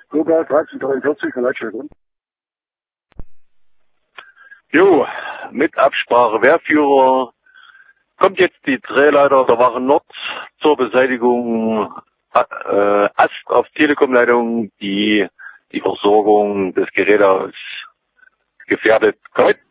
Cobra 1343 von Leitstelle. Jo, mit Absprache Wehrführer kommt jetzt die Drehleiter der Wache Nord zur Beseitigung Ast auf Telekom-Leitung, die Versorgung des Gerätes gefährdet. Korrekt.